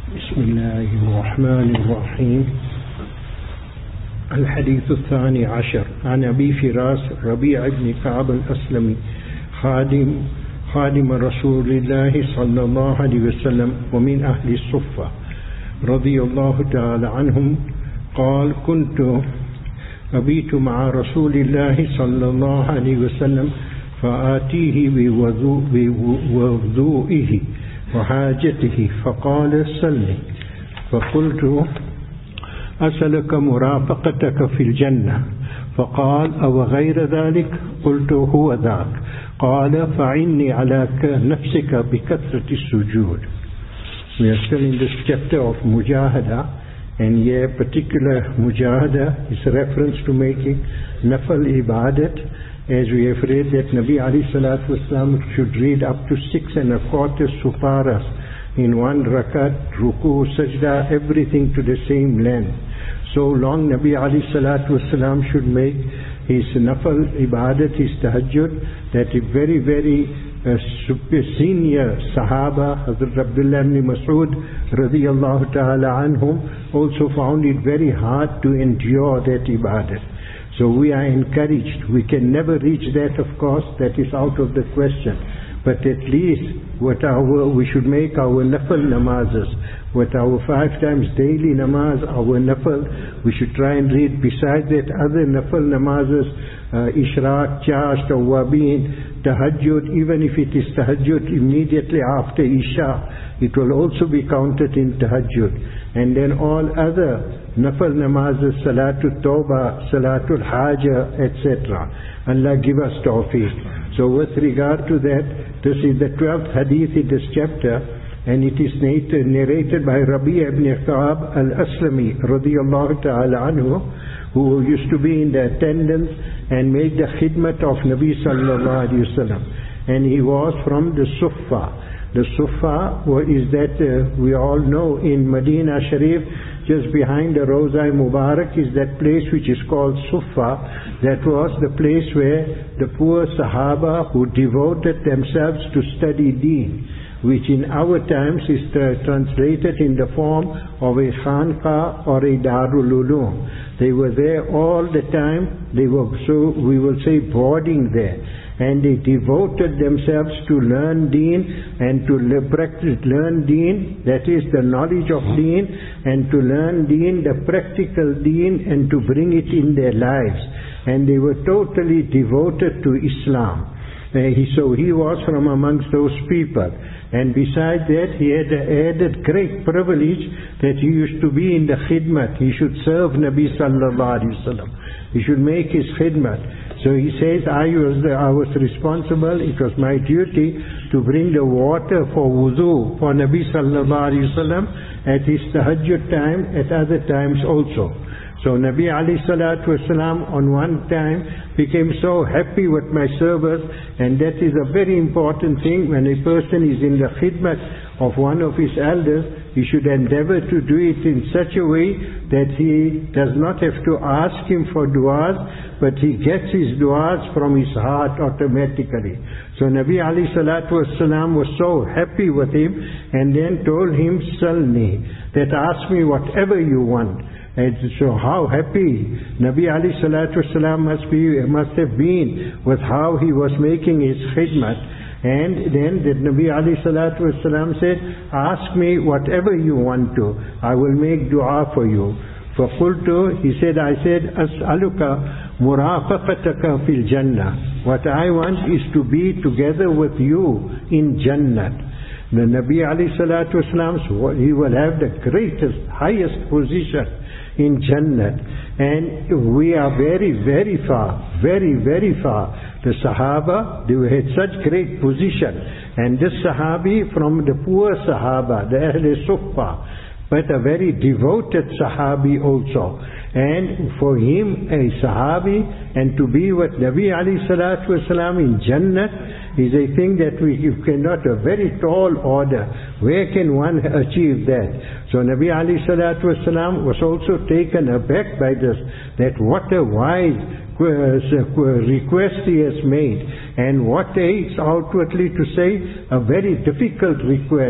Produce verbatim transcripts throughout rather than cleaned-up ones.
بسم الله الرحمن الرحيم. الحديث الثاني عشر عن أبي فراس ربيع بن كعب الأسلمي خادم خادم رسول الله صلى الله عليه وسلم ومن أهل الصفة رضي الله تعالى عنهم قال: كنت أبيت مع رسول الله صلى الله عليه وسلم فآتيه بوضوئه وحاجته فقال: سلني. فقلت: أسألك مرافقتك في الجنة. فقال: أو غير ذلك؟ قلت: هو ذاك. قال: فعني على نفسك بكثرة السجود. We are still in this chapter of Mujahada, and here particular Mujahada is a reference to making Nafal Ibadat, as we have read that Nabi alayhi salatu wasalam should read up to six and a quarter suparas in one rakat, ruku, sajda, everything to the same length. So long Nabi alayhi salatu wasalam should make his Nafal Ibadat, his tahajjud, that a very, very uh, super senior Sahaba, Hazrat Abdullah ibn Mas'ud radiyallahu ta'ala anhum, also found it very hard to endure that Ibadat. So we are encouraged. We can never reach that, of course, that is out of the question. But at least what our, we should make our nafal namazes, what our five times daily namaz, our nafal, we should try and read besides that other nafal namazes, uh, Ishraq, Chash, Tawabin, Tahajjud, even if it is Tahajjud immediately after Isha, it will also be counted in Tahajjud. And then all other Nafal namazes, Salatul Tawbah, Salatul Haja, et cetera. Allah give us tawfiq. So with regard to that, this is the twelfth hadith in this chapter, and it is narrated by Rabi' ibn Ka'ab al-Aslami radiyallahu ta'ala anhu, who used to be in the attendance and make the khidmat of Nabi sallallahu alayhi wa sallam. And he was from the Suffa. The Suffa is that uh, we all know in Medina Sharif, just behind the Rawza Mubarak is that place which is called Suffa. That was the place where the poor Sahaba who devoted themselves to study Deen, which in our times is uh, translated in the form of a Khanqa or a Darul Ulum. They were there all the time. They were, so we will say, boarding there. And they devoted themselves to learn Deen and to practice, learn Deen, that is the knowledge of Deen, and to learn Deen, the practical Deen, and to bring it in their lives. And they were totally devoted to Islam. Uh, he, so he was from amongst those people. And besides that, he had an added great privilege that he used to be in the khidmat. He should serve Nabi sallallahu alaihi wasallam. He should make his khidmat. So he says, I was, the, I was responsible, it was my duty to bring the water for wudu for Nabi sallallahu alayhi wasallam at his tahajjud time, at other times also. So Nabi alayhi salatu wasalam on one time became so happy with my service, and that is a very important thing. When a person is in the khidmat of one of his elders, he should endeavor to do it in such a way that he does not have to ask him for du'as, but he gets his du'as from his heart automatically. So Nabi alayhi salatu wasalam was so happy with him, and then told him, Salni, that ask me whatever you want. And so how happy Nabi alayhi salatu wasalam must be, must have been with how he was making his khidmat. And then the Nabi alayhi salatu wasalam said, ask me whatever you want to, I will make dua for you. فَقُلْتُ, he said, I said, أَسْأَلُكَ مُرَافَقَتَكَ فِي الْجَنَّةِ. What I want is to be together with you in Jannat. The Nabi alayhi salatu wasalam, he will have the greatest, highest position in Jannat. And we are very, very far, very, very far. The Sahaba, they had such great position. And this Sahabi from the poor Sahaba, the Ahl Suffa, but a very devoted Sahabi also. And for him, a Sahabi, and to be with Nabi alayhi salatu wasalam in Jannat is a thing that we cannot, a very tall order. Where can one achieve that? So Nabi alayhi salatu wasalam was also taken aback by this, that what a wise request he has made, and what is outwardly to say a very difficult request,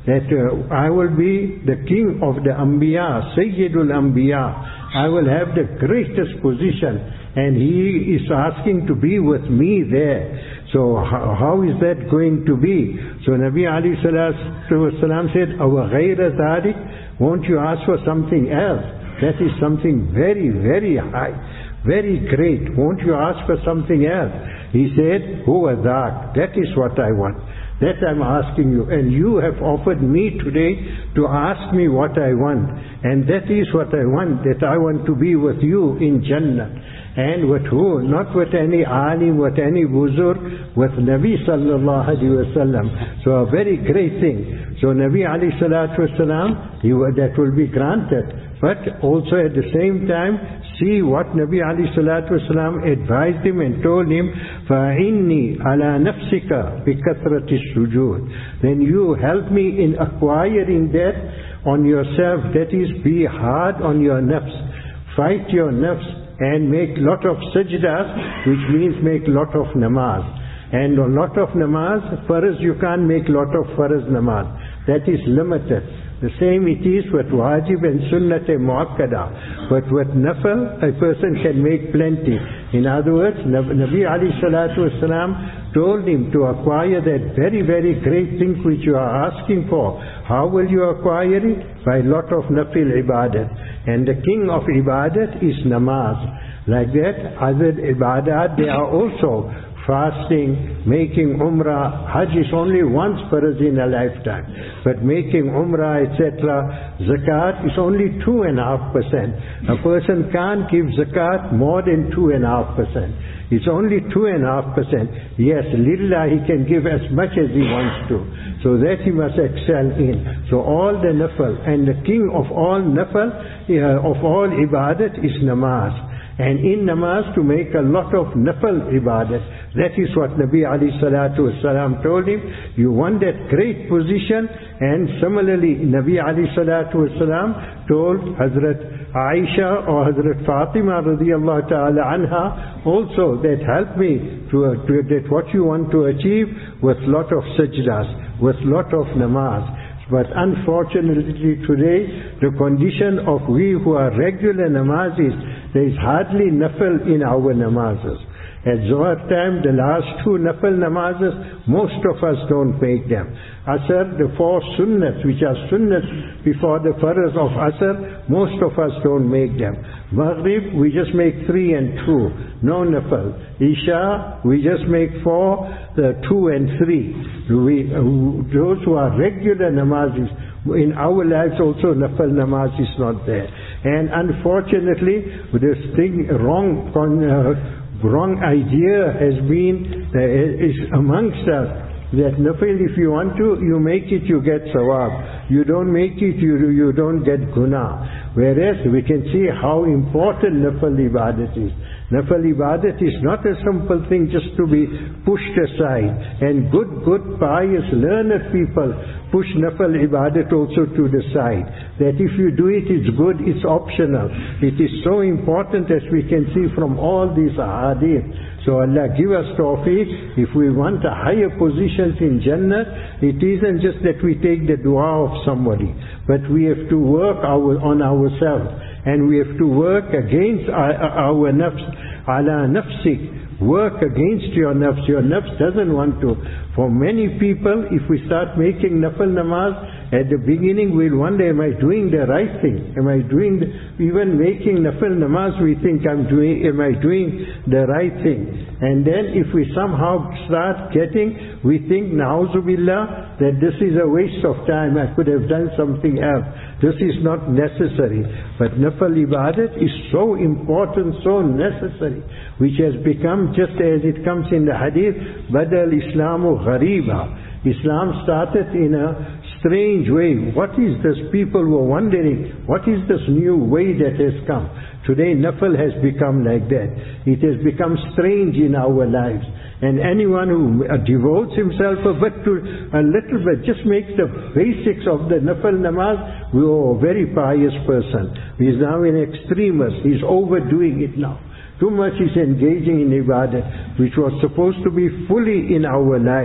that uh, I will be the king of the Anbiya, Sayyidul Anbiya. I will have the greatest position, and he is asking to be with me there. So how, how is that going to be? So Nabi alayhi salatu wasalam said, "Awa ghayra dhalik, won't you ask for something else? That is something very, very high, very great. Won't you ask for something else?" He said, "Huwa dhak, that is what I want. That I'm asking you, and you have offered me today to ask me what I want, and that is what I want, that I want to be with you in Jannah." And with who? Not with any alim, with any buzur, with Nabi sallallahu alayhi wa sallam. So a very great thing. So Nabi alayhi salatu wasalam, he, that will be granted. But also at the same time, see what Nabi alayhi salatu wasalam advised him and told him, فَإِنِّي عَلَى نَفْسِكَ بِكَثْرَةِ السُّجُودِ. Then you help me in acquiring that on yourself, that is, be hard on your nafs. Fight your nafs and make lot of sajdas, which means make lot of namaz. And a lot of namaz, farz you can't make lot of farz namaz. That is limited. The same it is with wajib and sunnat and muakkada. But with nafal, a person can make plenty. In other words, Nabi alayhi salatu wasalam told him to acquire that very, very great thing which you are asking for. How will you acquire it? By lot of nafil ibadat. And the king of ibadat is namaz. Like that, other ibadat, they are also fasting, making umrah. Hajj is only once farz in a lifetime. But making umrah, et cetera, zakat is only two and a half percent. A person can't give zakat more than two and a half percent. It's only two and a half percent. Yes, lillah, he can give as much as he wants to. So that he must excel in. So all the nafal, and the king of all nafal, uh, of all ibadat is namaz. And in namaz to make a lot of nafal ibadat. That is what Nabi alayhi salatu wasalam told him. You want that great position. And similarly, Nabi alayhi salatu wasalam told Hazrat Aisha or Hazrat Fatima radiyallahu ta'ala anha also that help me to, uh, to that what you want to achieve with lot of sajdas, with lot of namaz. But unfortunately today, the condition of we who are regular namazis, there is hardly nafil in our namazes. At Zohar time, the last two nafil namazes, most of us don't make them. Asr, the four sunnats, which are sunnats before the farz of Asr, most of us don't make them. Maghrib, we just make three and two, no nafil. Isha, we just make four, the two and three. We, uh, those who are regular namazis, in our lives also nafil namaz is not there. And unfortunately, this thing wrong on uh, wrong idea has been uh, is amongst us that nafil, if you want to, you make it, you get sawab. You don't make it, you you don't get guna. Whereas we can see how important nafil ibadat is. Nafil ibadat is not a simple thing just to be pushed aside. And good, good, pious, learned people push nafil ibadat also to the side. That if you do it, it's good, it's optional. It is so important as we can see from all these ahadith. So Allah give us tawfiq. If we want a higher positions in Jannah, it isn't just that we take the dua of somebody, but we have to work our, on ourselves. And we have to work against our, our nafs, ala nafsik. Work against your nafs. Your nafs doesn't want to. For many people, if we start making nafil namaz, at the beginning we'll wonder, am I doing the right thing? Am I doing, the, even making nafil namaz, we think I'm doing, am I doing the right thing? And then if we somehow start getting, we think, na'uzubillah, that this is a waste of time, I could have done something else. This is not necessary. But nafil ibadat is so important, so necessary, which has become, just as it comes in the hadith, Badal Islamu Ghariba. Islam started in a strange way. What is this? People were wondering, what is this new way that has come? Today nafil has become like that. It has become strange in our lives. And anyone who uh, devotes himself a bit to, a little bit, just makes the basics of the nafil namaz, we are a very pious person. He is now an extremist. He is overdoing it now. Too much is engaging in ibadah, which was supposed to be fully in our lives.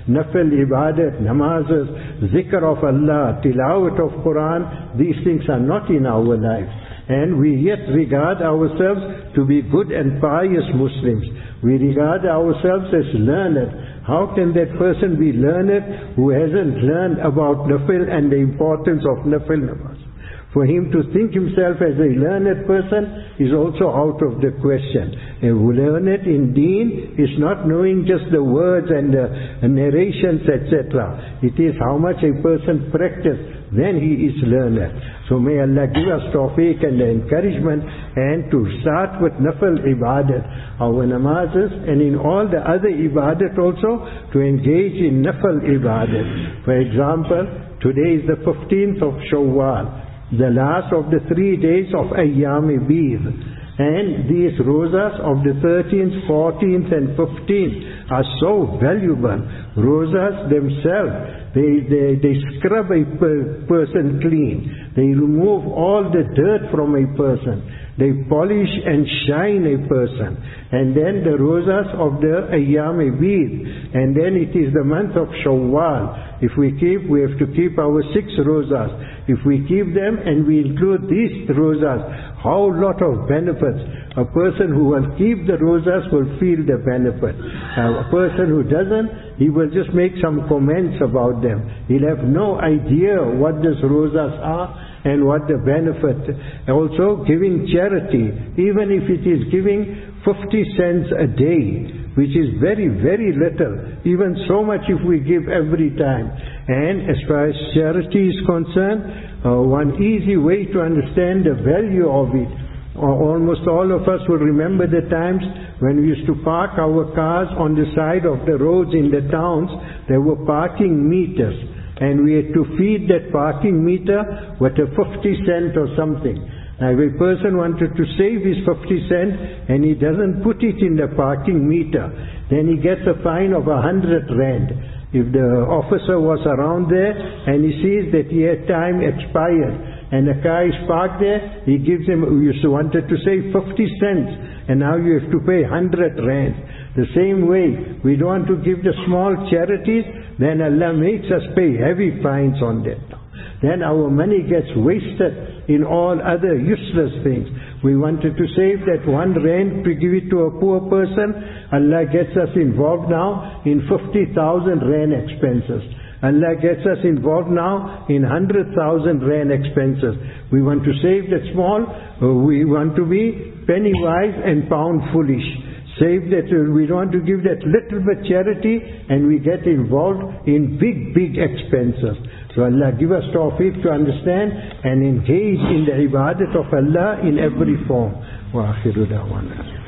nafil ibadat, namazes, zikr of Allah, tilawat of Quran, these things are not in our lives. And we yet regard ourselves to be good and pious Muslims. We regard ourselves as learned. How can that person be learned who hasn't learned about nafil and the importance of nafil namaz? For him to think himself as a learned person is also out of the question. A learned in deen is not knowing just the words and the narrations, et cetera. It is how much a person practices, then he is learned. So may Allah give us tawfiq and the encouragement, and to start with nafil ibadat, our namazes, and in all the other ibadat also, to engage in nafil ibadat. For example, today is the fifteenth of Shawwal, the last of the three days of Ayyam-e Bid. And these rosas of the thirteenth, fourteenth and fifteenth are so valuable. Rosas themselves, they, they, they scrub a per person clean. They remove all the dirt from a person. They polish and shine a person. And then the rosas of the Ayyam-e Bid. And then it is the month of Shawwal. If we keep, we have to keep our six rosas. If we keep them and we include these rosas, how lot of benefits. A person who will keep the rosas will feel the benefit. Uh, a person who doesn't, he will just make some comments about them. He'll have no idea what these rosas are and what the benefit. Also giving charity, even if it is giving fifty cents a day, which is very, very little. Even so much if we give every time. And as far as charity is concerned, uh, one easy way to understand the value of it, uh, almost all of us will remember the times when we used to park our cars on the side of the roads in the towns. There were parking meters, and we had to feed that parking meter with a fifty cent or something. Now if a person wanted to save his fifty cents and he doesn't put it in the parking meter, then he gets a fine of a hundred rand. If the officer was around there and he sees that he had time expired and the car is parked there, he gives him, you wanted to save fifty cents and now you have to pay one hundred rand. The same way, we don't want to give the small charities, then Allah makes us pay heavy fines on that. Then our money gets wasted in all other useless things. We wanted to save that one rand to give it to a poor person. Allah gets us involved now in fifty thousand rand expenses. Allah gets us involved now in one hundred thousand rand expenses. We want to save that small, we want to be penny wise and pound foolish. Save that, we want to give that little bit charity and we get involved in big, big expenses. So Allah give us tawfiq to understand and engage in the ibadat of Allah in every form. Wa akhiru da'wana.